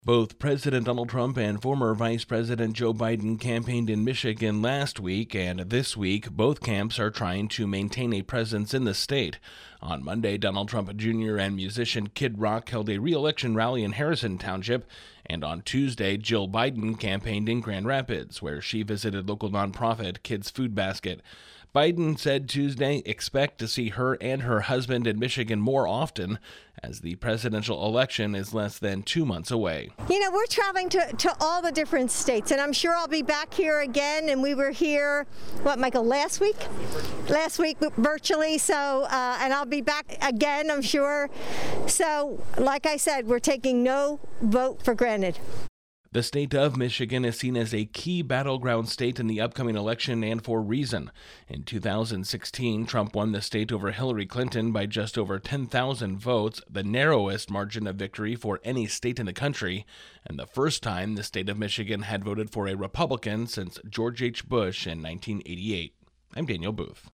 Both President Donald Trump and former Vice President Joe Biden campaigned in Michigan last week, and this week, both camps are trying to maintain a presence in the state. On Monday, Donald Trump Jr. and musician Kid Rock held a re-election rally in Harrison Township, and on Tuesday, Jill Biden campaigned in Grand Rapids, where she visited local nonprofit Kids Food Basket. Biden said Tuesday, expect to see her and her husband in Michigan more often, as the presidential election is less than 2 months away. You know, we're traveling to all the different states, and I'm sure I'll be back here again. And we were here, Michael, last week virtually. So, and I'll be back again, I'm sure. So, like I said, we're taking no vote for granted. The state of Michigan is seen as a key battleground state in the upcoming election, and for reason. In 2016, Trump won the state over Hillary Clinton by just over 10,000 votes, the narrowest margin of victory for any state in the country, and the first time the state of Michigan had voted for a Republican since George H. Bush in 1988. I'm Daniel Booth.